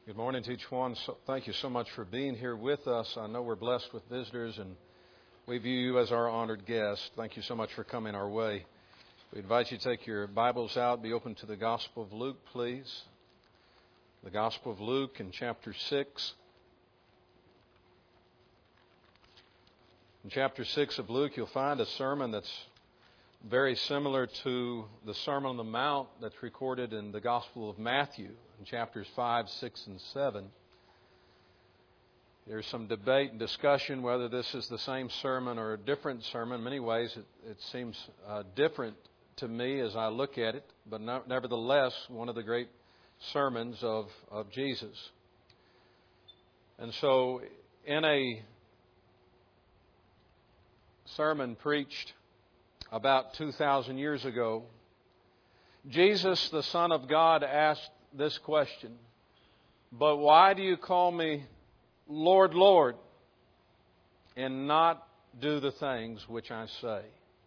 Good morning to each one. Thank you so much for being here with us. I know we're blessed with visitors, and we view you as our honored guest. Thank you so much for coming our way. We invite you to take your Bibles out, be open to the Gospel of Luke, please. The Gospel of Luke in chapter 6. In chapter 6 of Luke, you'll find a sermon that's very similar to the Sermon on the Mount that's recorded in the Gospel of Matthew in chapters 5, 6, and 7. There's some debate and discussion whether this is the same sermon or a different sermon. In many ways, it seems different to me as I look at it, but nevertheless, one of the great sermons of Jesus. And so, in a sermon preached about 2,000 years ago, Jesus, the Son of God, asked this question, "But why do you call me Lord, Lord, and not do the things which I say?"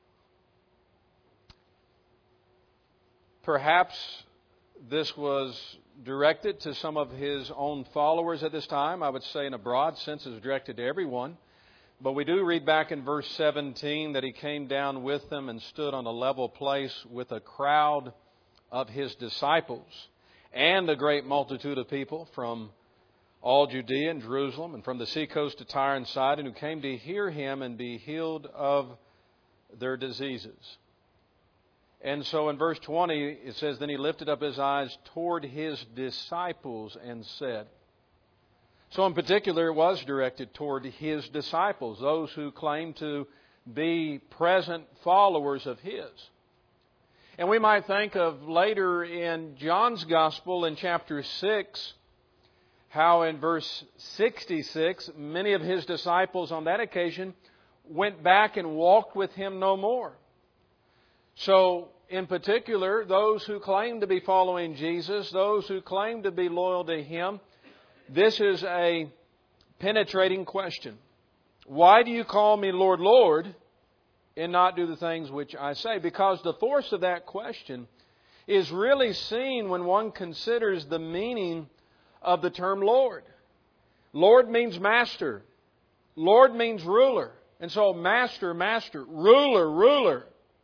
Perhaps this was directed to some of His own followers at this time. I would say in a broad sense it was directed to everyone. But we do read back in verse 17 that He came down with them and stood on a level place with a crowd of His disciples and a great multitude of people from all Judea and Jerusalem and from the seacoast to Tyre and Sidon, who came to hear Him and be healed of their diseases. And so in verse 20 it says, "Then He lifted up His eyes toward His disciples and said." So in particular, it was directed toward His disciples, those who claim to be present followers of His. And we might think of later in John's Gospel in chapter 6, how in verse 66, many of His disciples on that occasion went back and walked with Him no more. So in particular, those who claim to be following Jesus, those who claim to be loyal to Him, this is a penetrating question. Why do you call me Lord, Lord, and not do the things which I say? Because the force of that question is really seen when one considers the meaning of the term Lord. Lord means master. Lord means ruler. And so master, master, ruler, ruler.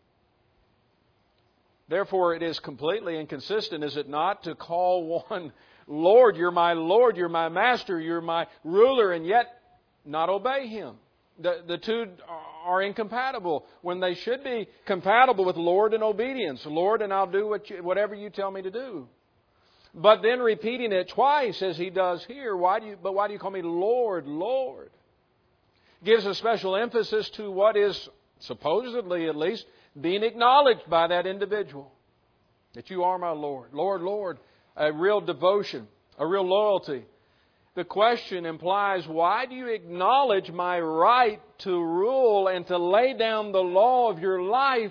Therefore, it is completely inconsistent, is it not, to call one Lord, you're my master, you're my ruler, and yet not obey Him. The two are incompatible when they should be compatible with Lord and obedience. Lord, and I'll do whatever you tell me to do. But then repeating it twice as He does here, why do you call me Lord, Lord? Gives a special emphasis to what is supposedly, at least, being acknowledged by that individual. That you are my Lord. Lord, Lord. A real devotion, a real loyalty. The question implies, why do you acknowledge my right to rule and to lay down the law of your life,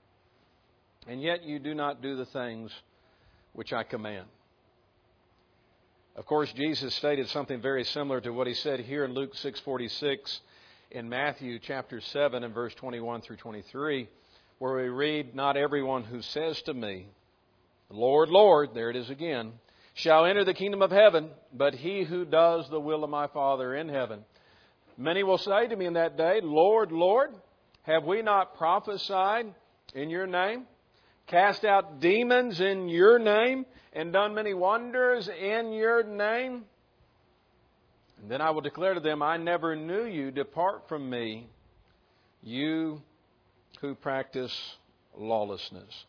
and yet you do not do the things which I command? Of course, Jesus stated something very similar to what He said here in Luke 6:46, in Matthew chapter 7 and verse 21 through 23, where we read, "Not everyone who says to me, Lord, Lord," there it is again, "shall enter the kingdom of heaven, but he who does the will of my Father in heaven. Many will say to me in that day, Lord, Lord, have we not prophesied in your name, cast out demons in your name, and done many wonders in your name? And then I will declare to them, I never knew you. Depart from me, you who practice lawlessness."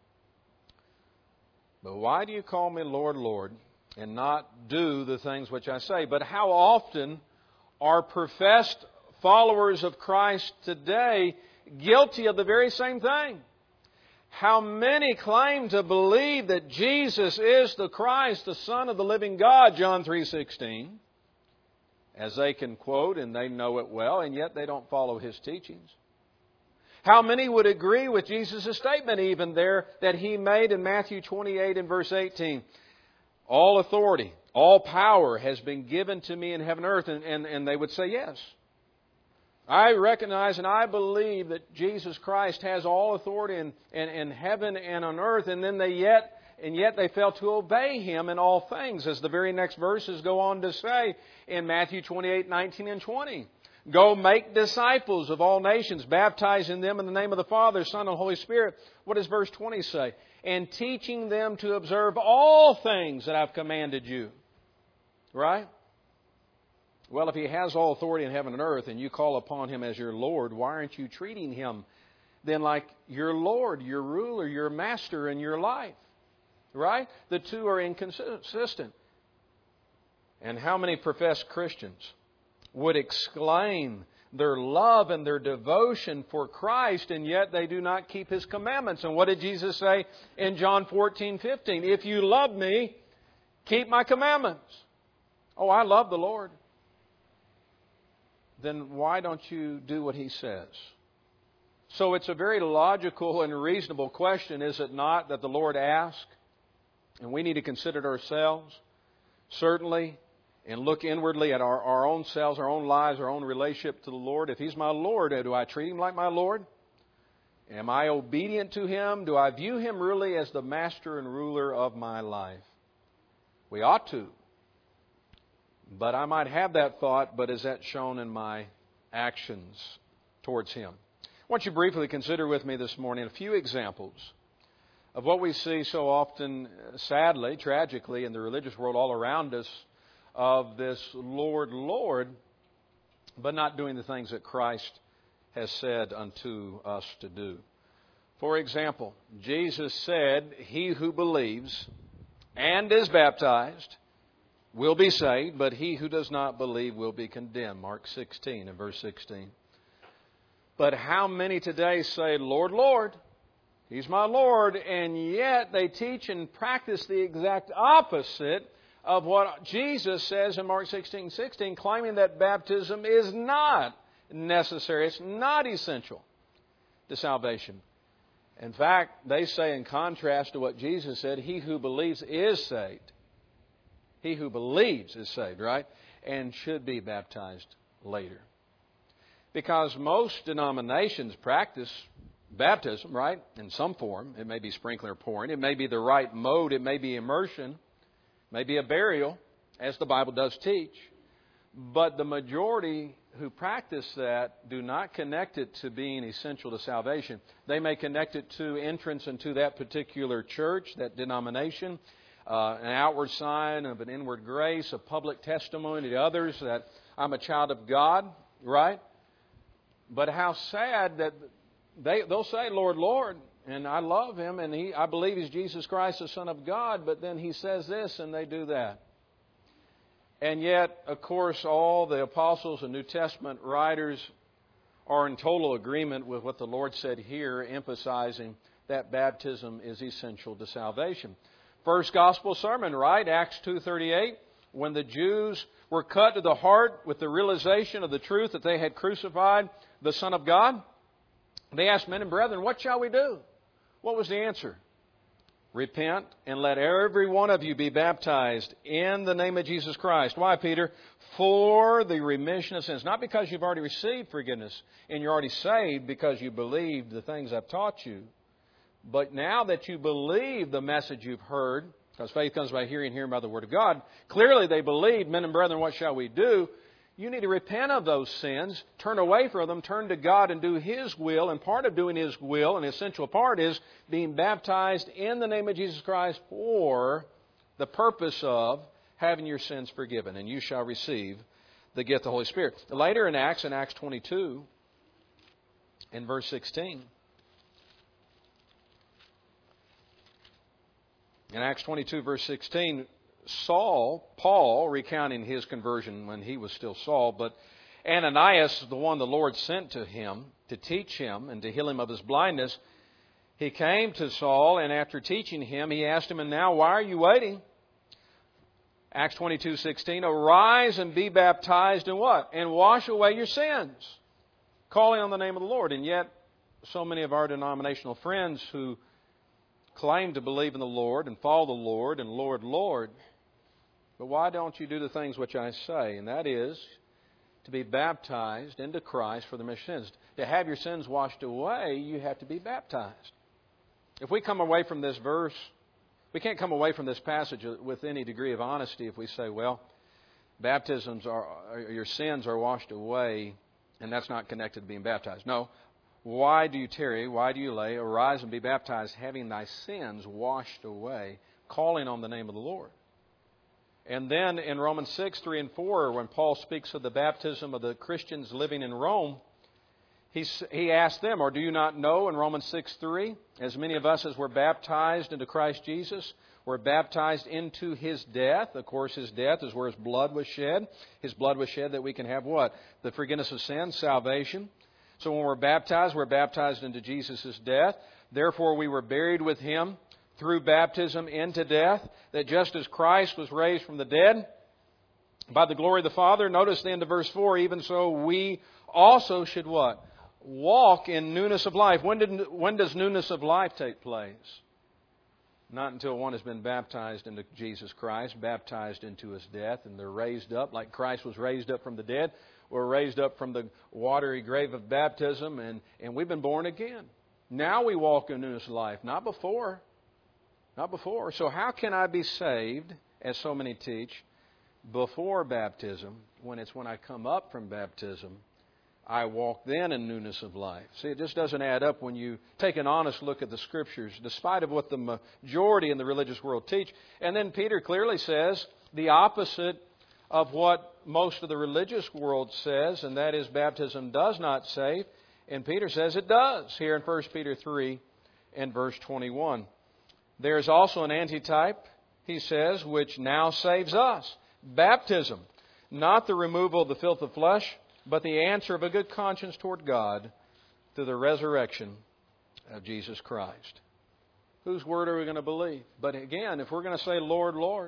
But why do you call me Lord, Lord, and not do the things which I say? But how often are professed followers of Christ today guilty of the very same thing? How many claim to believe that Jesus is the Christ, the Son of the living God, John 3:16, as they can quote and they know it well, and yet they don't follow His teachings? How many would agree with Jesus' statement even there that He made in Matthew 28 and verse 18? All authority, all power has been given to me in heaven and earth. And they would say yes. I recognize and I believe that Jesus Christ has all authority in heaven and on earth. And then they yet and yet they fail to obey Him in all things, as the very next verses go on to say in Matthew 28:19 and 20. Go make disciples of all nations, baptizing them in the name of the Father, Son, and Holy Spirit. What does verse 20 say? And teaching them to observe all things that I've commanded you. Right? Well, if He has all authority in heaven and earth and you call upon Him as your Lord, why aren't you treating Him then like your Lord, your ruler, your master in your life? Right? The two are inconsistent. And how many professed Christians would exclaim their love and their devotion for Christ, and yet they do not keep His commandments? And what did Jesus say in John 14:15? If you love me, keep my commandments. Oh, I love the Lord. Then why don't you do what He says? So it's a very logical and reasonable question, is it not, that the Lord asked? And we need to consider it ourselves, certainly, and look inwardly at our own selves, our own lives, our own relationship to the Lord. If He's my Lord, do I treat Him like my Lord? Am I obedient to Him? Do I view Him really as the master and ruler of my life? We ought to. But I might have that thought, but is that shown in my actions towards Him? I want you to briefly consider with me this morning a few examples of what we see so often, sadly, tragically, in the religious world all around us, of this Lord, Lord, but not doing the things that Christ has said unto us to do. For example, Jesus said, he who believes and is baptized will be saved, but he who does not believe will be condemned. Mark 16 and verse 16. But how many today say, Lord, Lord, He's my Lord, and yet they teach and practice the exact opposite of what Jesus says in Mark 16:16, claiming that baptism is not necessary, it's not essential to salvation. In fact, they say, in contrast to what Jesus said, he who believes is saved. He who believes is saved, right? And should be baptized later. Because most denominations practice baptism, right? In some form. It may be sprinkling or pouring. It may be the right mode. It may be immersion. It may be a burial, as the Bible does teach. But the majority who practice that do not connect it to being essential to salvation. They may connect it to entrance into that particular church, that denomination, an outward sign of an inward grace, a public testimony to others that I'm a child of God, right? But how sad that they'll say, Lord, Lord, and I love Him, and I believe He's Jesus Christ, the Son of God, but then He says this and they do that. And yet, of course, all the apostles and New Testament writers are in total agreement with what the Lord said here, emphasizing that baptism is essential to salvation. First gospel sermon, right? Acts 2:38. When the Jews were cut to the heart with the realization of the truth that they had crucified the Son of God, they asked, men and brethren, what shall we do? What was the answer? Repent and let every one of you be baptized in the name of Jesus Christ. Why, Peter? For the remission of sins. Not because you've already received forgiveness and you're already saved because you believed the things I've taught you. But now that you believe the message you've heard, because faith comes by hearing, hearing by the Word of God, clearly they believed, men and brethren, what shall we do? You need to repent of those sins, turn away from them, turn to God and do His will. And part of doing His will, an essential part, is being baptized in the name of Jesus Christ for the purpose of having your sins forgiven. And you shall receive the gift of the Holy Spirit. Later in Acts 22, in verse 16, in Acts 22, verse 16, Paul, recounting his conversion when he was still Saul, but Ananias, the one the Lord sent to him to teach him and to heal him of his blindness, he came to Saul, and after teaching him, he asked him, and now why are you waiting? Acts 22:16, arise and be baptized in what? And wash away your sins, calling on the name of the Lord. And yet, so many of our denominational friends who claim to believe in the Lord and follow the Lord and Lord, Lord. But why don't you do the things which I say? And that is to be baptized into Christ for the remission of sins. To have your sins washed away, you have to be baptized. If we come away from this verse We can't come away from this passage with any degree of honesty if we say, well, baptisms your sins are washed away, and that's not connected to being baptized. No. Why do you tarry? Why do you lay? Arise and be baptized, having thy sins washed away, calling on the name of the Lord. And then in Romans 6, 3 and 4, when Paul speaks of the baptism of the Christians living in Rome, he asked them, or do you not know in Romans 6, 3, as many of us as were baptized into Christ Jesus, were baptized into His death. Of course, His death is where His blood was shed. His blood was shed that we can have what? The forgiveness of sins, salvation. So when we're baptized into Jesus' death. Therefore we were buried with Him through baptism into death, that just as Christ was raised from the dead by the glory of the Father, notice the end of verse 4, even so we also should what? Walk in newness of life. When does newness of life take place? Not until one has been baptized into Jesus Christ, baptized into His death, and they're raised up like Christ was raised up from the dead. We're raised up from the watery grave of baptism, and we've been born again. Now we walk in newness of life, not before. Not before. So how can I be saved, as so many teach, before baptism, when I come up from baptism, I walk then in newness of life? See, it just doesn't add up when you take an honest look at the Scriptures, despite of what the majority in the religious world teach. And then Peter clearly says the opposite of what most of the religious world says, and that is baptism does not save. And Peter says it does, here in 1 Peter 3 and verse 21. There is also an antitype, he says, which now saves us. Baptism, not the removal of the filth of flesh, but the answer of a good conscience toward God through the resurrection of Jesus Christ. Whose word are we going to believe? But again, if we're going to say, Lord, Lord,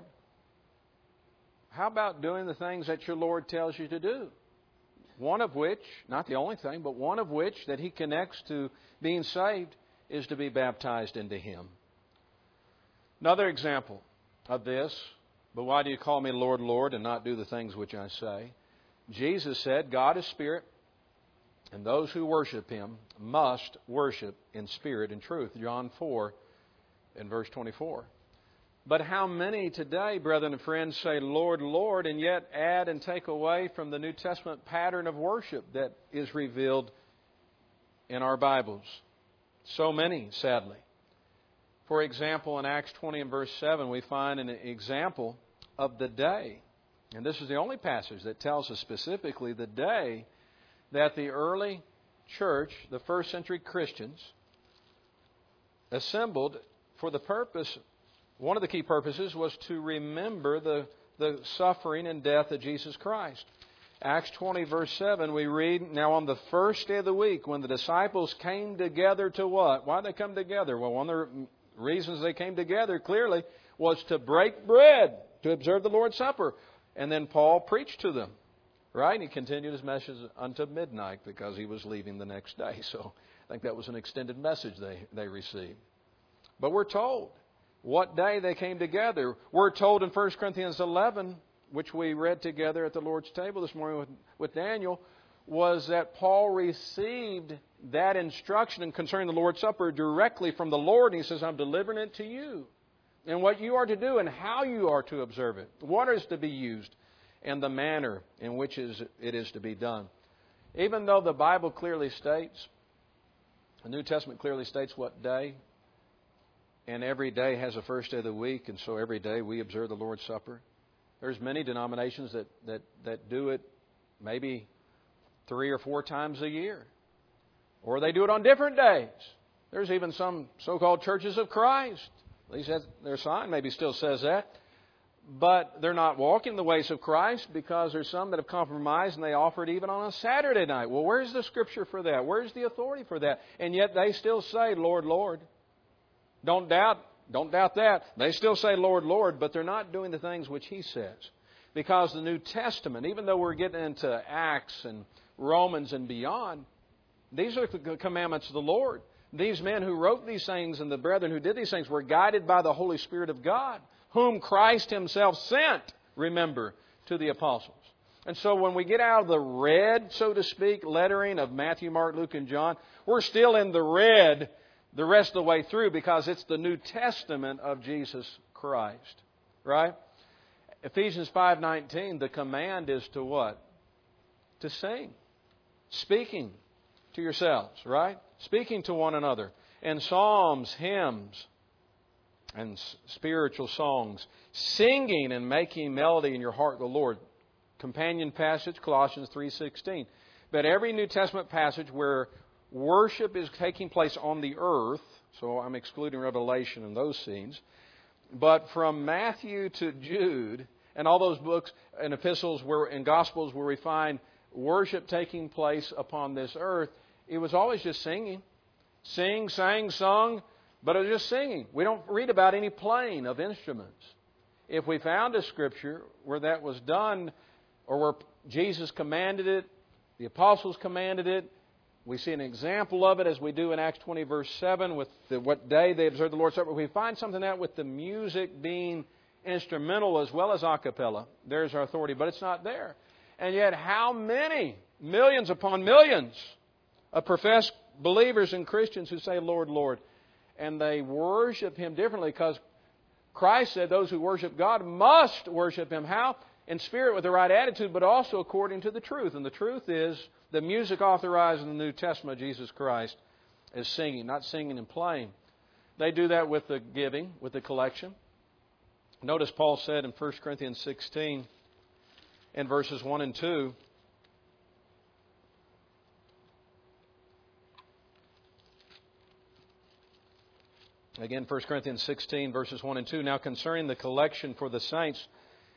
how about doing the things that your Lord tells you to do? One of which, not the only thing, but one of which that He connects to being saved is to be baptized into Him. Another example of this, but why do you call me Lord, Lord, and not do the things which I say? Jesus said, God is spirit, and those who worship Him must worship in spirit and truth. John 4 and verse 24. But how many today, brethren and friends, say, Lord, Lord, and yet add and take away from the New Testament pattern of worship that is revealed in our Bibles? So many, sadly. For example, in Acts 20 and verse 7, we find an example of the day. And this is the only passage that tells us specifically the day that the early church, the first century Christians, assembled for the purpose. One of the key purposes was to remember the suffering and death of Jesus Christ. Acts 20 verse 7 we read, now on the first day of the week when the disciples came together to what? Why did they come together? Well, one of the reasons they came together clearly was to break bread, to observe the Lord's Supper. And then Paul preached to them, right? He continued his message unto midnight because he was leaving the next day. So I think that was an extended message they received. But we're told what day they came together. We're told in 1 Corinthians 11, which we read together at the Lord's table this morning with Daniel, was that Paul received that instruction concerning the Lord's Supper directly from the Lord. And he says, I'm delivering it to you. And what you are to do and how you are to observe it. What is to be used and the manner in which it is to be done. Even though the Bible clearly states, the New Testament clearly states what day, and every day has a first day of the week, and so every day we observe the Lord's Supper. There's many denominations that do it maybe 3 or 4 times a year. Or they do it on different days. There's even some so-called churches of Christ. At least their sign maybe still says that. But they're not walking the ways of Christ because there's some that have compromised and they offer it even on a Saturday night. Well, where's the Scripture for that? Where's the authority for that? And yet they still say, Lord, Lord. Don't doubt that. They still say, Lord, Lord, but they're not doing the things which He says. Because the New Testament, even though we're getting into Acts and Romans and beyond, these are the commandments of the Lord. These men who wrote these things and the brethren who did these things were guided by the Holy Spirit of God, whom Christ Himself sent, remember, to the apostles. And so when we get out of the red, so to speak, lettering of Matthew, Mark, Luke, and John, we're still in the red the rest of the way through because it's the New Testament of Jesus Christ. Right? Ephesians 5:19, the command is to what? To sing. Speaking to yourselves, right? Speaking to one another. And psalms, hymns, and spiritual songs. Singing and making melody in your heart the Lord. Companion passage, Colossians 3:16. But every New Testament passage where worship is taking place on the earth, so I'm excluding Revelation and those scenes, but from Matthew to Jude and all those books and epistles and Gospels where we find worship taking place upon this earth, it was always just singing. Sing, sang, sung, but it was just singing. We don't read about any playing of instruments. If we found a scripture where that was done, or where Jesus commanded it, the apostles commanded it, we see an example of it as we do in Acts 20 verse 7 with what day they observed the Lord's Supper. We find something that with the music being instrumental as well as a cappella, there's our authority, but it's not there. And yet how many, millions upon millions of professed believers and Christians who say, Lord, Lord, and they worship Him differently because Christ said those who worship God must worship Him. How? In spirit with the right attitude, but also according to the truth. And the truth is the music authorized in the New Testament of Jesus Christ is singing, not singing and playing. They do that with the giving, with the collection. Notice Paul said in 1 Corinthians 16 in verses 1 and 2, again, 1 Corinthians 16, verses 1 and 2. Now concerning the collection for the saints,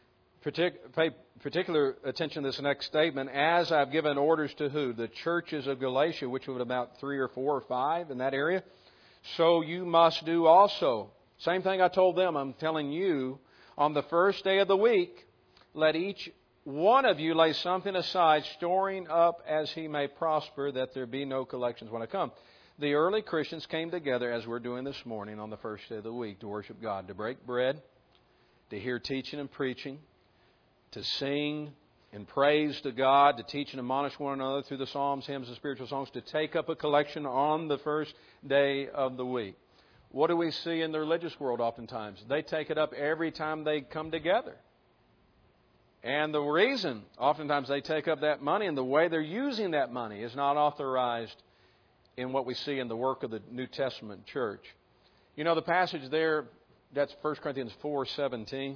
pay particular attention to this next statement. As I've given orders to who? The churches of Galatia, which would about 3 or 4 or 5 in that area. So you must do also. Same thing I told them, I'm telling you. On the first day of the week, let each one of you lay something aside, storing up as he may prosper, that there be no collections when I come. The early Christians came together, as we're doing this morning, on the first day of the week to worship God, to break bread, to hear teaching and preaching, to sing in praise to God, to teach and admonish one another through the psalms, hymns, and spiritual songs, to take up a collection on the first day of the week. What do we see in the religious world oftentimes? They take it up every time they come together. And the reason oftentimes they take up that money and the way they're using that money is not authorized in what we see in the work of the New Testament church. You know, the passage there, that's 1 Corinthians 4:17.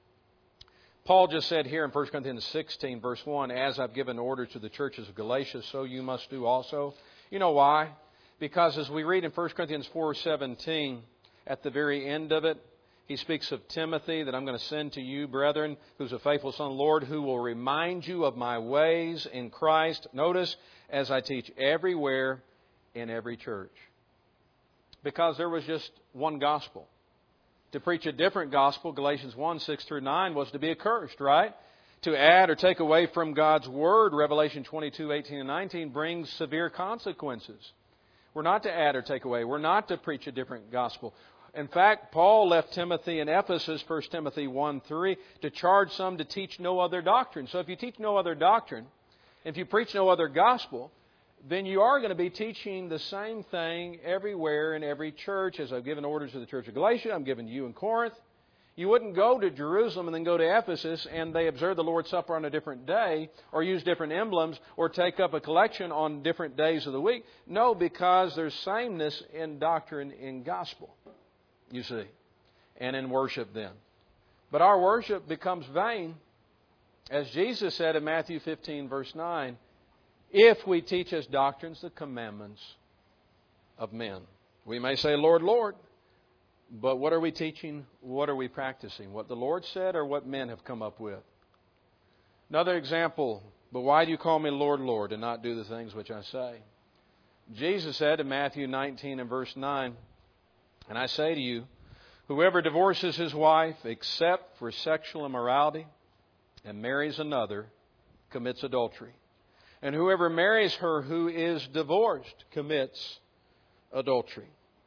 Paul just said here in 1 Corinthians 16, verse 1, as I've given orders to the churches of Galatia, so you must do also. You know why? Because as we read in 1 Corinthians 4:17, at the very end of it, he speaks of Timothy, that I'm going to send to you, brethren, who's a faithful son of the Lord, who will remind you of my ways in Christ. Notice, as I teach everywhere in every church. Because there was just one gospel. To preach a different gospel, Galatians 1:6-9, was to be accursed, right? To add or take away from God's Word, Revelation 22:18 and 19, brings severe consequences. We're not to add or take away. We're not to preach a different gospel. In fact, Paul left Timothy in Ephesus, 1 Timothy 1:3, to charge some to teach no other doctrine. So if you teach no other doctrine, if you preach no other gospel, then you are going to be teaching the same thing everywhere in every church. As I've given orders to the church of Galatia, I'm giving to you in Corinth. You wouldn't go to Jerusalem and then go to Ephesus and they observe the Lord's Supper on a different day or use different emblems or take up a collection on different days of the week. No, because there's sameness in doctrine in gospel, you see, and in worship then. But our worship becomes vain, as Jesus said in Matthew 15, verse 9, if we teach as doctrines the commandments of men. We may say, Lord, Lord, but what are we teaching? What are we practicing? What the Lord said or what men have come up with? Another example, but why do you call me Lord, Lord, and not do the things which I say? Jesus said in Matthew 19 and verse 9, and I say to you, whoever divorces his wife except for sexual immorality and marries another commits adultery. And whoever marries her who is divorced commits adultery.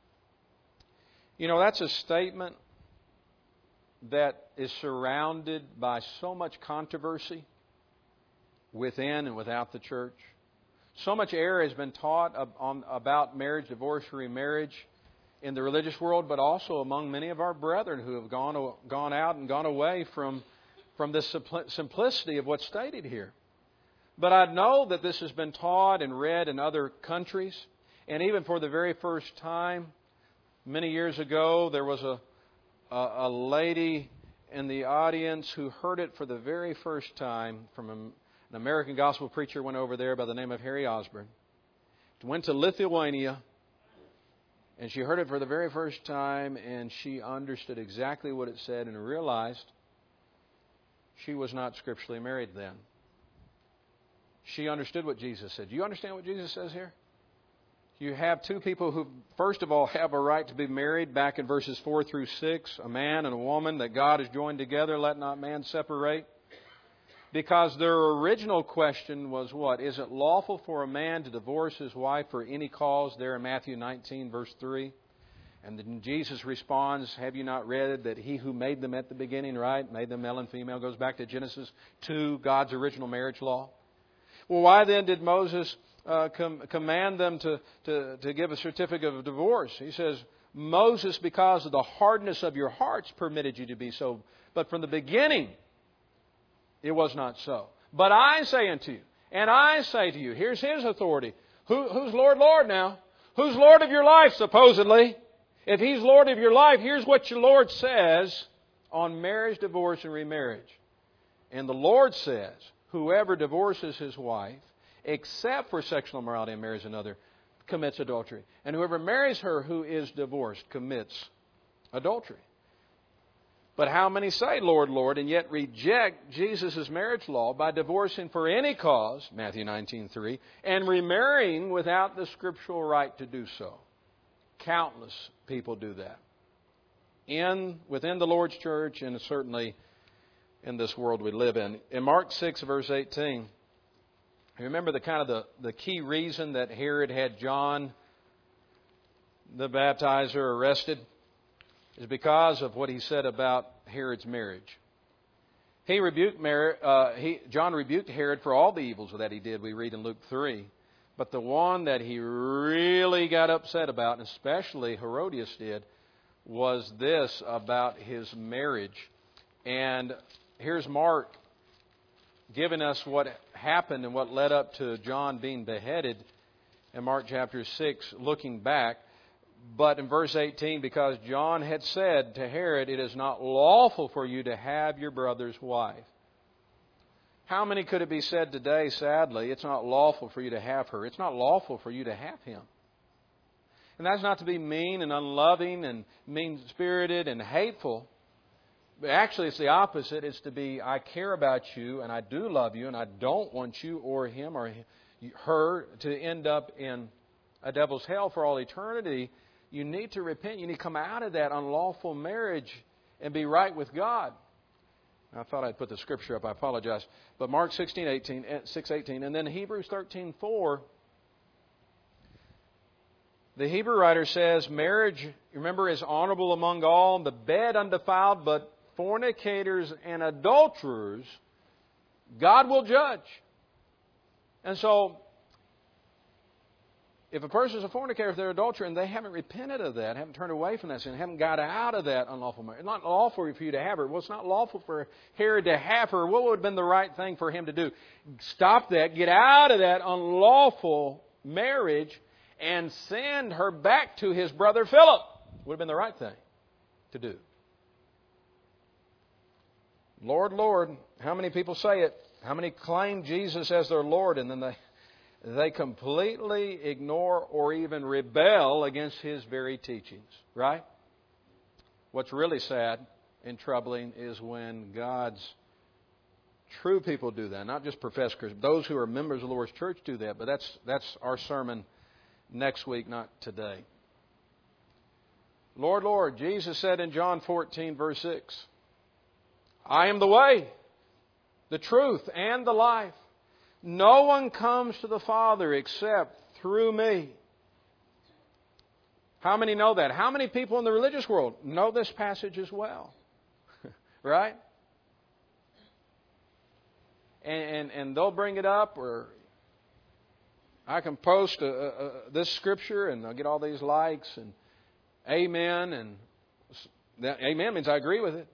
You know, that's a statement that is surrounded by so much controversy within and without the church. So much error has been taught about marriage, divorce, remarriage. in the religious world, but also among many of our brethren who have gone out and gone away from this simplicity of what's stated here. But I know that this has been taught and read in other countries. And even for the very first time, many years ago, there was a lady in the audience who heard it for the very first time from an American gospel preacher went over there by the name of Harry Osborne. Went to Lithuania, and she heard it for the very first time, and she understood exactly what it said and realized she was not scripturally married then. She understood what Jesus said. Do you understand what Jesus says here? You have two people who, first of all, have a right to be married back in verses 4 through 6, a man and a woman that God has joined together, let not man separate. Because their original question was what? Is it lawful for a man to divorce his wife for any cause there in Matthew 19, verse 3? And then Jesus responds, have you not read that He who made them at the beginning, right, made them male and female, goes back to Genesis 2, God's original marriage law? Well, why then did Moses command them to give a certificate of divorce? He says, Moses, because of the hardness of your hearts, permitted you to be so. But from the beginning, it was not so. But I say unto you, and I say to you, here's His authority. Who's Lord, Lord now? Who's Lord of your life, supposedly? If He's Lord of your life, here's what your Lord says on marriage, divorce, and remarriage. And the Lord says, whoever divorces his wife, except for sexual immorality and marries another, commits adultery. And whoever marries her who is divorced commits adultery. But how many say, Lord, Lord, and yet reject Jesus' marriage law by divorcing for any cause, Matthew 19:3, and remarrying without the scriptural right to do so? Countless people do that. Within the Lord's church and certainly in this world we live in. In Mark 6, verse 18, remember the key reason that Herod had John the Baptizer arrested is because of what he said about Herod's marriage. John rebuked Herod for all the evils that he did, we read in Luke 3. But the one that he really got upset about, and especially Herodias did, was this about his marriage. And here's Mark giving us what happened and what led up to John being beheaded in Mark chapter 6, looking back. But in verse 18, because John had said to Herod, it is not lawful for you to have your brother's wife. How many could it be said today, sadly, it's not lawful for you to have her. It's not lawful for you to have him. And that's not to be mean and unloving and mean-spirited and hateful. But actually, it's the opposite. It's to be, I care about you and I do love you and I don't want you or him or her to end up in a devil's hell for all eternity. You need to repent. You need to come out of that unlawful marriage and be right with God. I thought I'd put the scripture up. I apologize. But Mark 6:18, and then Hebrews 13:4. The Hebrew writer says, marriage, remember, is honorable among all, the bed undefiled, but fornicators and adulterers, God will judge. And so, if a person is a fornicator, if they're an adulterer, and they haven't repented of that, haven't turned away from that sin, haven't got out of that unlawful marriage, it's not lawful for you to have her. Well, it's not lawful for Herod to have her. What would have been the right thing for him to do? Stop that, get out of that unlawful marriage, and send her back to his brother Philip. Would have been the right thing to do. Lord, Lord, how many people say it? How many claim Jesus as their Lord, and then they completely ignore or even rebel against His very teachings, right? What's really sad and troubling is when God's true people do that, not just professed Christians. Those who are members of the Lord's church do that, but that's our sermon next week, not today. Lord, Lord, Jesus said in John 14, verse 6, I am the way, the truth, and the life. No one comes to the Father except through me. How many know that? How many people in the religious world know this passage as well? Right? And they'll bring it up, or I can post this scripture and I'll get all these likes. amen, and that amen means I agree with it.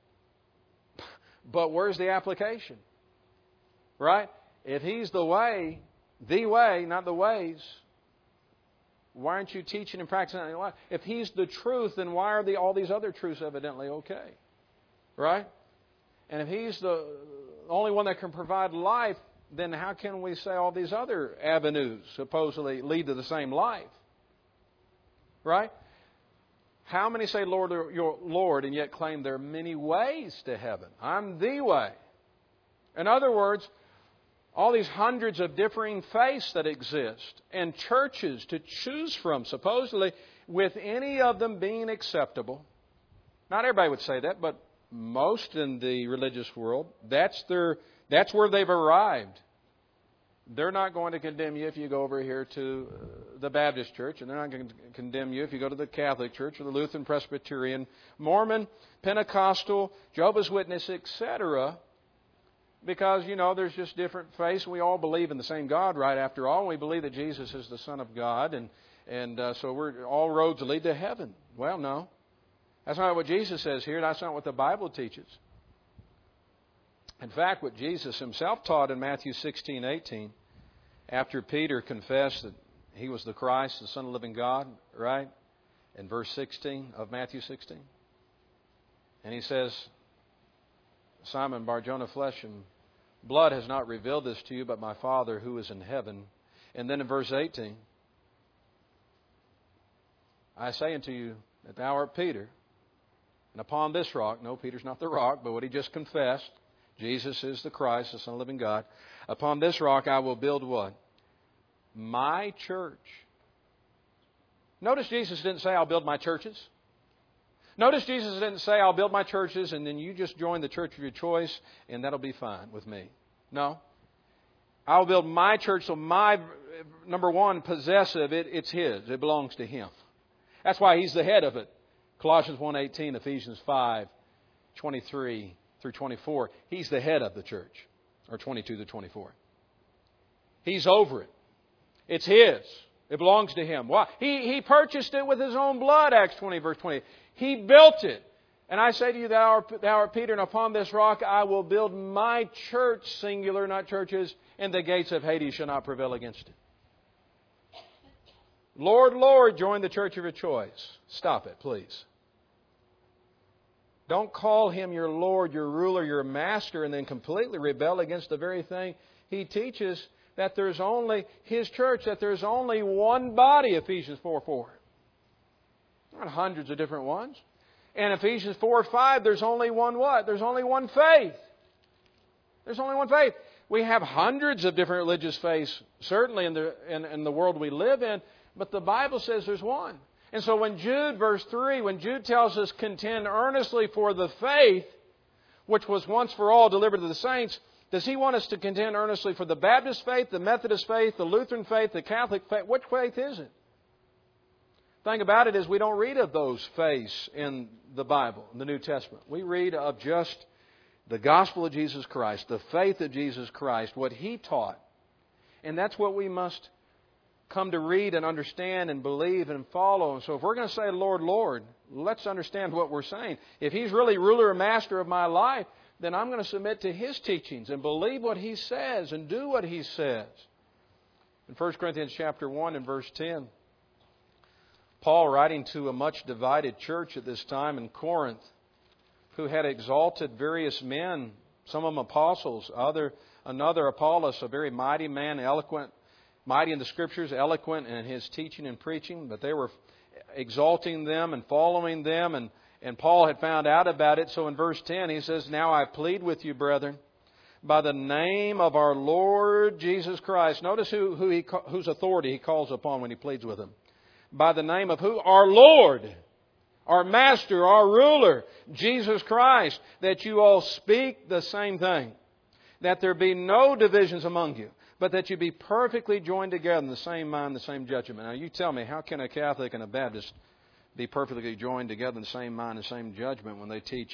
But where's the application? Right? If He's the way, not the ways, why aren't you teaching and practicing in your life? If He's the truth, then why are all these other truths evidently okay? Right? And if He's the only one that can provide life, then how can we say all these other avenues supposedly lead to the same life? Right? How many say Lord, your Lord, and yet claim there are many ways to heaven? I'm the way. In other words, all these hundreds of differing faiths that exist and churches to choose from, supposedly, with any of them being acceptable. Not everybody would say that, but most in the religious world, that's where they've arrived. They're not going to condemn you if you go over here to the Baptist church, and they're not going to condemn you if you go to the Catholic church or the Lutheran, Presbyterian, Mormon, Pentecostal, Jehovah's Witness, etc. Because, there's just different faiths. We all believe in the same God, right, after all. We believe that Jesus is the Son of God, and so all roads lead to heaven. Well, no. That's not what Jesus says here. That's not what the Bible teaches. In fact, what Jesus Himself taught in Matthew 16:18, after Peter confessed that he was the Christ, the Son of the living God, right? In verse 16 of Matthew 16. And he says, Simon Bar-Jonah, flesh and blood has not revealed this to you, but my Father who is in heaven. And then in verse 18, I say unto you that thou art Peter, and upon this rock, no, Peter's not the rock, but what he just confessed, Jesus is the Christ, the Son of the living God. Upon this rock I will build what? My church. Notice Jesus didn't say, I'll build my churches. Notice Jesus didn't say, I'll build my churches and then you just join the church of your choice and that'll be fine with me. No. I'll build my church, so my, number one, possessive, it's His. It belongs to Him. That's why He's the head of it. Colossians 1:18, Ephesians 5:23 through 24. He's the head of the church. Or 22 to 24. He's over it. It's His. It belongs to Him. Why? He purchased it with His own blood, Acts 20, verse 20. He built it. And I say to you, thou art Peter, and upon this rock I will build my church, singular, not churches, and the gates of Hades shall not prevail against it. Lord, Lord, join the church of your choice. Stop it, please. Don't call Him your Lord, your ruler, your master, and then completely rebel against the very thing He teaches, that there's only His church, that there's only one body, Ephesians 4:4. Not hundreds of different ones. And Ephesians 4:5, there's only one what? There's only one faith. There's only one faith. We have hundreds of different religious faiths, certainly in the world we live in, but the Bible says there's one. And so when Jude, verse 3, when Jude tells us, contend earnestly for the faith, which was once for all delivered to the saints, does he want us to contend earnestly for the Baptist faith, the Methodist faith, the Lutheran faith, the Catholic faith? Which faith is it? The thing about it is we don't read of those faiths in the Bible, in the New Testament. We read of just the gospel of Jesus Christ, the faith of Jesus Christ, what He taught. And that's what we must come to read and understand and believe and follow. And so if we're going to say, Lord, Lord, let's understand what we're saying. If He's really ruler and master of my life, then I'm going to submit to His teachings and believe what He says and do what He says. In 1 Corinthians chapter 1 and verse 10, Paul, writing to a much divided church at this time in Corinth, who had exalted various men, some of them apostles, another Apollos, a very mighty man, eloquent, mighty in the Scriptures, eloquent in his teaching and preaching, but they were exalting them and following them, and Paul had found out about it. So in verse 10 he says, now I plead with you, brethren, by the name of our Lord Jesus Christ. Notice whose authority he calls upon when he pleads with them. By the name of who? Our Lord, our Master, our Ruler, Jesus Christ, that you all speak the same thing, that there be no divisions among you, but that you be perfectly joined together in the same mind, the same judgment. Now you tell me, how can a Catholic and a Baptist be perfectly joined together in the same mind, the same judgment when they teach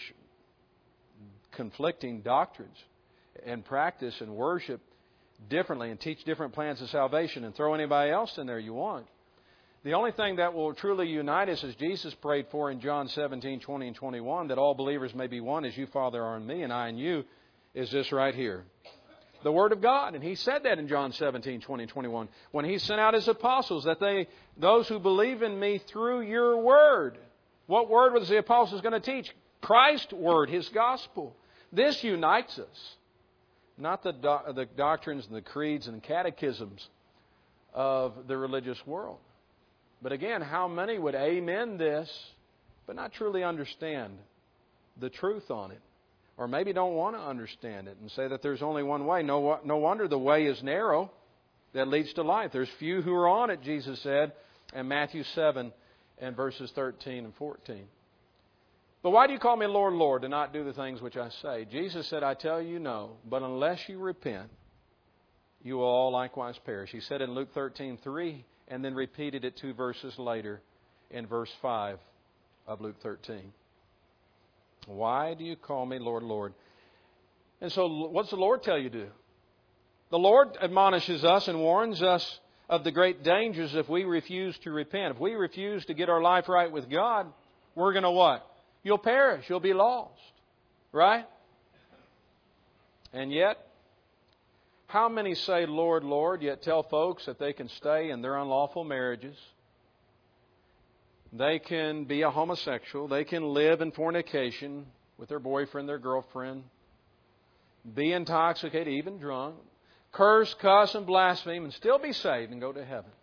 conflicting doctrines and practice and worship differently and teach different plans of salvation and throw anybody else in there you want? The only thing that will truly unite us, as Jesus prayed for in John 17, 20 and 21, that all believers may be one as you, Father, are in me and I in you, is this right here. The Word of God. And He said that in John 17, 20 and 21. When He sent out His apostles, that those who believe in me through your Word. What Word was the apostles going to teach? Christ's Word, His gospel. This unites us. Not the doctrines and the creeds and the catechisms of the religious world. But again, how many would amen this, but not truly understand the truth on it? Or maybe don't want to understand it and say that there's only one way. No wonder the way is narrow that leads to life. There's few who are on it, Jesus said in Matthew 7 and verses 13 and 14. But why do you call me Lord, Lord, and not do the things which I say? Jesus said, I tell you no, but unless you repent, you will all likewise perish. He said in Luke 13:3, and then repeated it 2 verses later in verse 5 of Luke 13. Why do you call me Lord, Lord? And so what's the Lord tell you to do? The Lord admonishes us and warns us of the great dangers if we refuse to repent. If we refuse to get our life right with God, we're going to what? You'll perish. You'll be lost. Right? And yet, how many say, Lord, Lord, yet tell folks that they can stay in their unlawful marriages? They can be a homosexual. They can live in fornication with their boyfriend, their girlfriend. Be intoxicated, even drunk. Curse, cuss, and blaspheme, and still be saved and go to heaven.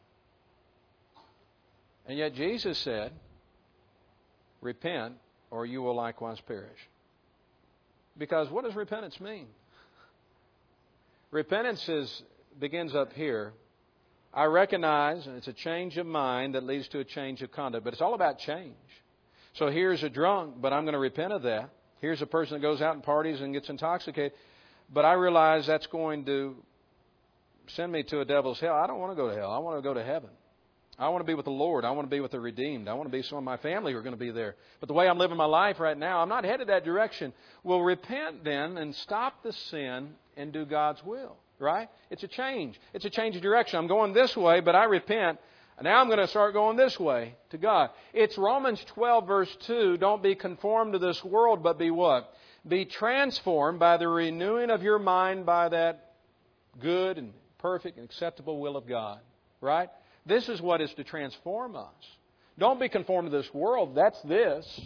And yet Jesus said, repent, or you will likewise perish. Because what does repentance mean? Repentance begins up here. I recognize, and it's a change of mind that leads to a change of conduct, but it's all about change. So here's a drunk, but I'm going to repent of that. Here's a person that goes out and parties and gets intoxicated, but I realize that's going to send me to a devil's hell. I don't want to go to hell. I want to go to heaven. I want to be with the Lord. I want to be with the redeemed. I want to be some of my family who are going to be there. But the way I'm living my life right now, I'm not headed that direction. Well, repent then and stop the sin and do God's will. Right? It's a change. It's a change of direction. I'm going this way, but I repent. Now I'm going to start going this way to God. It's Romans 12, verse 2. Don't be conformed to this world, but be what? Be transformed by the renewing of your mind by that good and perfect and acceptable will of God. Right? This is what is to transform us. Don't be conformed to this world. That's this.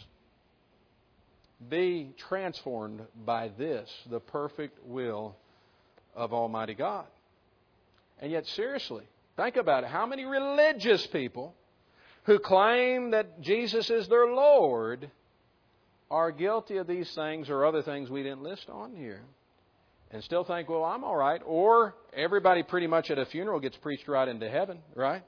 Be transformed by this, the perfect will of Almighty God. And yet, seriously, think about it. How many religious people who claim that Jesus is their Lord are guilty of these things or other things we didn't list on here and still think, well, I'm all right. Or everybody pretty much at a funeral gets preached right into heaven, right?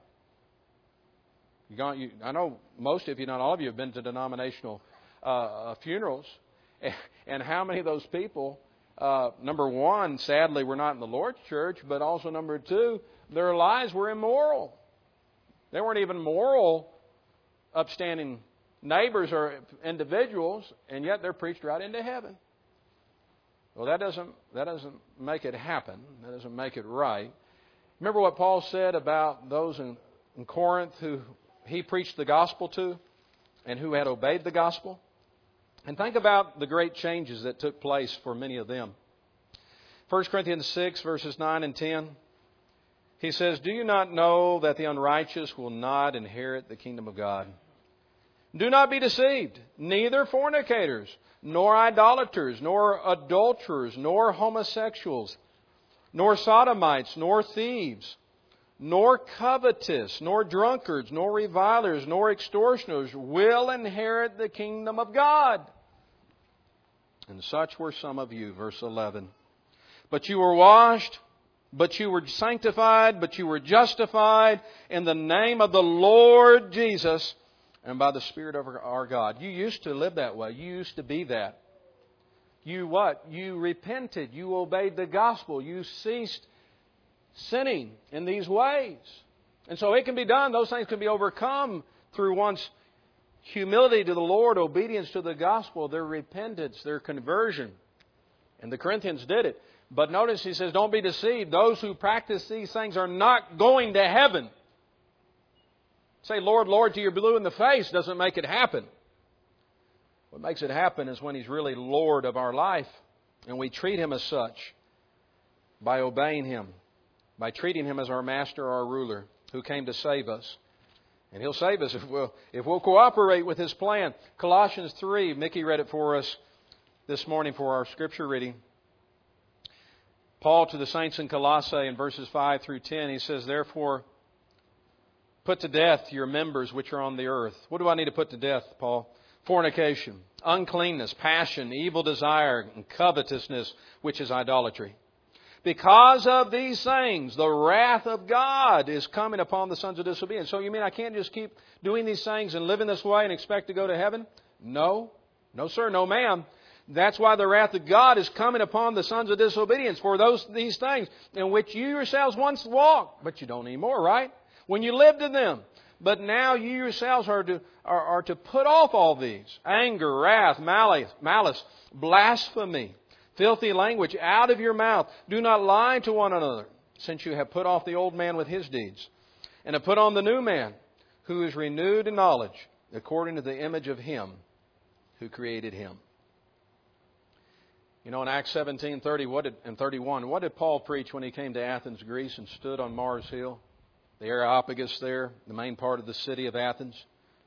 I know most of you, not all of you, have been to denominational funerals. And how many of those people, number one, sadly, were not in the Lord's church, but also number two, their lives were immoral. They weren't even moral, upstanding neighbors or individuals, and yet they're preached right into heaven. Well, that doesn't make it happen. That doesn't make it right. Remember what Paul said about those in Corinth who he preached the gospel to and who had obeyed the gospel? And think about the great changes that took place for many of them. 1 Corinthians 6, verses 9 and 10. He says, do you not know that the unrighteous will not inherit the kingdom of God? Do not be deceived. Neither fornicators, nor idolaters, nor adulterers, nor homosexuals, nor sodomites, nor thieves, nor covetous, nor drunkards, nor revilers, nor extortioners will inherit the kingdom of God. And such were some of you. Verse 11. But you were washed, but you were sanctified, but you were justified in the name of the Lord Jesus and by the Spirit of our God. You used to live that way. You used to be that. You what? You repented. You obeyed the gospel. You ceased sinning in these ways. And so it can be done. Those things can be overcome through one's humility to the Lord, obedience to the gospel, their repentance, their conversion. And the Corinthians did it. But notice he says, don't be deceived. Those who practice these things are not going to heaven. Say, Lord, Lord, to your blue in the face doesn't make it happen. What makes it happen is when He's really Lord of our life, and we treat Him as such by obeying Him, by treating Him as our Master, our ruler, who came to save us. And He'll save us if we'll cooperate with His plan. Colossians 3, Mickey read it for us this morning for our Scripture reading. Paul to the saints in Colossae in verses 5 through 10, he says, Therefore, put to death your members which are on the earth. What do I need to put to death, Paul? Fornication, uncleanness, passion, evil desire, and covetousness, which is idolatry. Because of these things, the wrath of God is coming upon the sons of disobedience. So you mean I can't just keep doing these things and living this way and expect to go to heaven? No. No, sir. No, ma'am. That's why the wrath of God is coming upon the sons of disobedience for these things in which you yourselves once walked, but you don't anymore, right? When you lived in them. But now you yourselves are to put off all these: anger, wrath, malice, blasphemy, filthy language out of your mouth. Do not lie to one another, since you have put off the old man with his deeds, and have put on the new man, who is renewed in knowledge, according to the image of Him who created him. You know, in Acts 17:30 and 31, what did Paul preach when he came to Athens, Greece, and stood on Mars Hill, the Areopagus there, the main part of the city of Athens?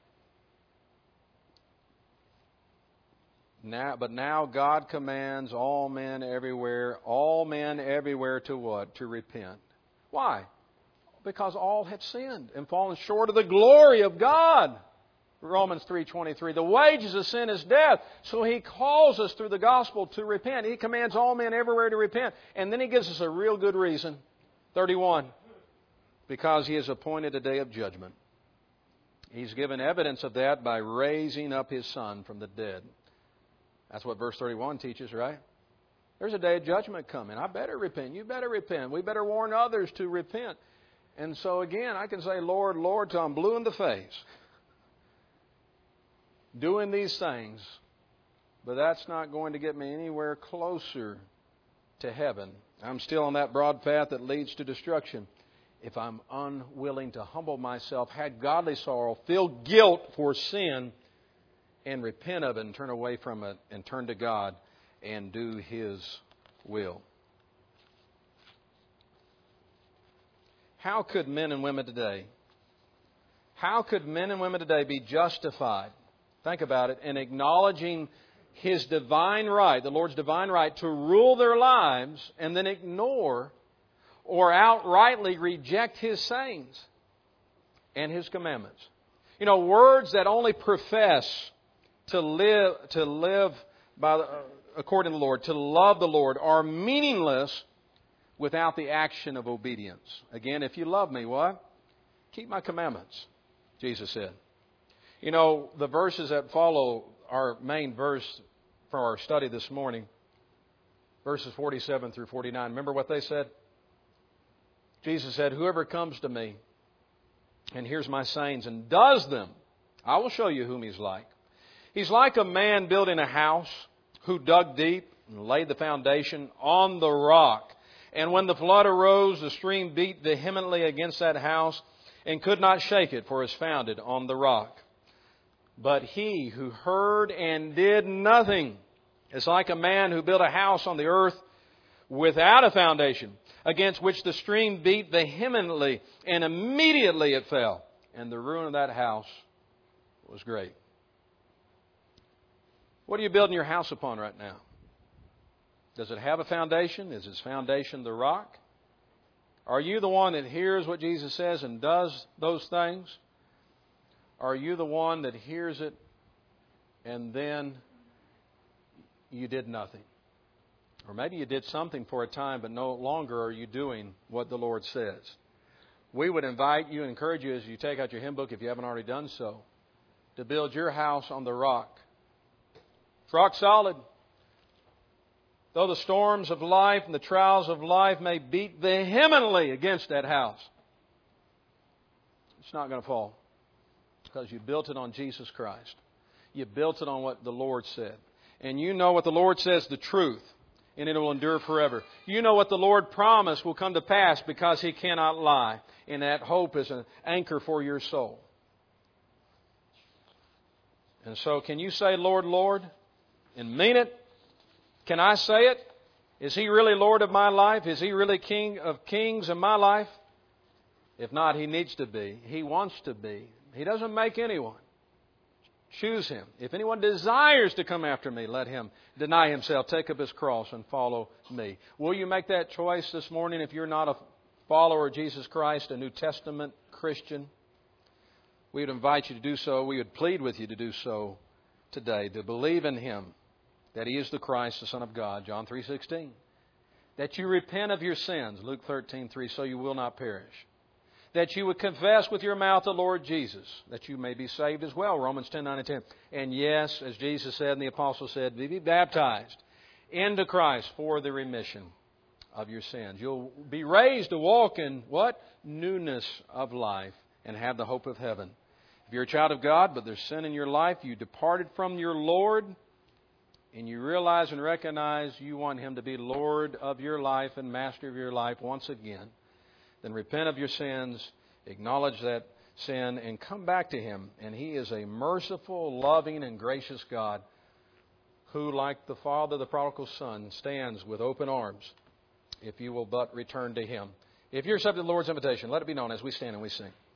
But now God commands all men everywhere to what? To repent. Why? Because all have sinned and fallen short of the glory of God. Romans 3:23. The wages of sin is death. So He calls us through the gospel to repent. He commands all men everywhere to repent. And then He gives us a real good reason. 31. Because He has appointed a day of judgment. He's given evidence of that by raising up His Son from the dead. That's what verse 31 teaches, right? There's a day of judgment coming. I better repent. You better repent. We better warn others to repent. And so again, I can say, Lord, Lord, till I'm blue in the face, doing these things, but that's not going to get me anywhere closer to heaven. I'm still on that broad path that leads to destruction if I'm unwilling to humble myself, have godly sorrow, feel guilt for sin, and repent of it and turn away from it and turn to God and do His will. How could men and women today be justified? Think about it. In acknowledging His divine right, the Lord's divine right, to rule their lives and then ignore or outrightly reject His sayings and His commandments. You know, words that only profess to live by according to the Lord, to love the Lord, are meaningless without the action of obedience. Again, if you love me, what? Keep my commandments, Jesus said. You know, the verses that follow our main verse for our study this morning, verses 47 through 49, remember what they said? Jesus said, Whoever comes to me and hears my sayings and does them, I will show you whom He's like. He's like a man building a house who dug deep and laid the foundation on the rock. And when the flood arose, the stream beat vehemently against that house and could not shake it, for it was founded on the rock. But he who heard and did nothing is like a man who built a house on the earth without a foundation, against which the stream beat vehemently, and immediately it fell. And the ruin of that house was great. What are you building your house upon right now? Does it have a foundation? Is its foundation the rock? Are you the one that hears what Jesus says and does those things? Are you the one that hears it and then you did nothing? Or maybe you did something for a time, but no longer are you doing what the Lord says. We would invite you and encourage you as you take out your hymn book, if you haven't already done so, to build your house on the rock. It's rock solid. Though the storms of life and the trials of life may beat vehemently against that house, it's not going to fall. Because you built it on Jesus Christ. You built it on what the Lord said. And you know what the Lord says, the truth, and it will endure forever. You know what the Lord promised will come to pass because He cannot lie. And that hope is an anchor for your soul. And so can you say, Lord, Lord, and mean it? Can I say it? Is He really Lord of my life? Is He really King of kings in my life? If not, He needs to be. He wants to be. He doesn't make anyone. Choose Him. If anyone desires to come after me, let him deny himself, take up his cross, and follow me. Will you make that choice this morning if you're not a follower of Jesus Christ, a New Testament Christian? We would invite you to do so. We would plead with you to do so today, to believe in Him, that He is the Christ, the Son of God, John 3:16. That you repent of your sins, Luke 13:3, so you will not perish. That you would confess with your mouth the Lord Jesus, that you may be saved as well, Romans 10:9 and 10. And yes, as Jesus said and the Apostle said, be baptized into Christ for the remission of your sins. You'll be raised to walk in what? Newness of life and have the hope of heaven. If you're a child of God, but there's sin in your life, you departed from your Lord, and you realize and recognize you want Him to be Lord of your life and Master of your life once again, then repent of your sins, acknowledge that sin, and come back to Him. And He is a merciful, loving, and gracious God who, like the Father of the prodigal son, stands with open arms if you will but return to Him. If you're accepting the Lord's invitation, let it be known as we stand and we sing.